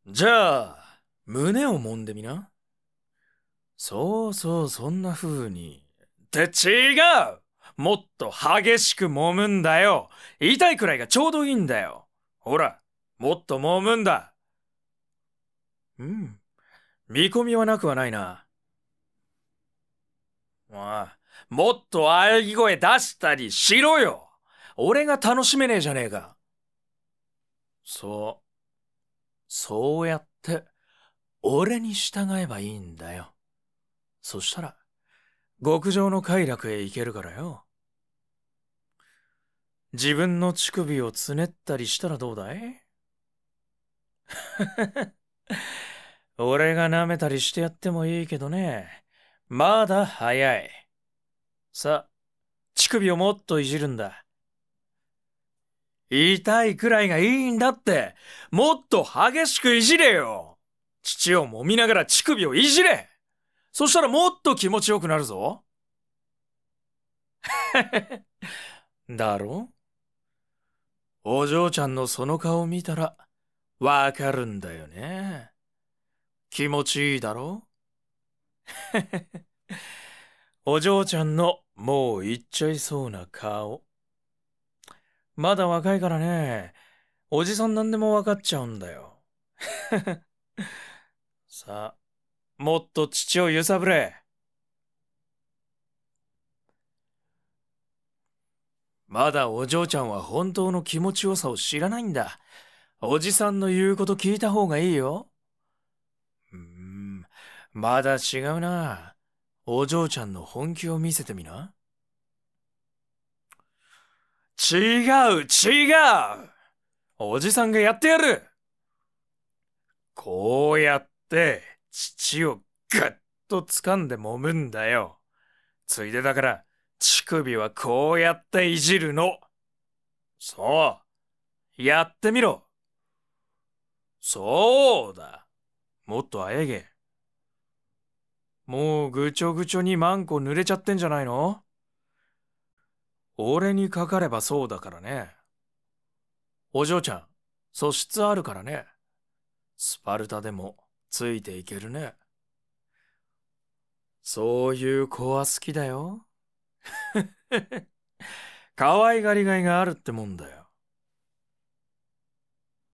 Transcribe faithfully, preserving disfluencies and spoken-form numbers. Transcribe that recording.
じゃあ、胸を揉んでみな。そうそう、そんな風に。って違う。もっと激しく揉むんだよ。痛いくらいがちょうどいいんだよ。ほら、もっと揉むんだ。うん。見込みはなくはないな。ああ、もっと喘ぎ声出したりしろよ。俺が楽しめねえじゃねえか。そう。そうやって、俺に従えばいいんだよ。そしたら、極上の快楽へ行けるからよ。自分の乳首をつねったりしたらどうだい？俺が舐めたりしてやってもいいけどね。まだ早い。さあ、乳首をもっといじるんだ。痛いくらいがいいんだって。もっと激しくいじれよ。乳を揉みながら乳首をいじれ。そしたらもっと気持ちよくなるぞ。だろ？お嬢ちゃんのその顔見たらわかるんだよね。気持ちいいだろ？お嬢ちゃんのもう行っちゃいそうな顔。まだ若いからね。おじさんなんでもわかっちゃうんだよ。さあ、もっと父を揺さぶれ。まだお嬢ちゃんは本当の気持ちよさを知らないんだ。おじさんの言うこと聞いた方がいいよ。うーん、まだ違うな。お嬢ちゃんの本気を見せてみな。違う、違う。おじさんがやってやる。こうやって、乳をぐっと掴んで揉むんだよ。ついでだから、乳首はこうやっていじるの。そう。やってみろ。そうだ。もっとあえげ。もうぐちょぐちょにマンコ濡れちゃってんじゃないの？俺にかかればそうだからね。お嬢ちゃん、素質あるからね。スパルタでもついていけるね。そういう子は好きだよ。可愛がりがいがあるってもんだよ。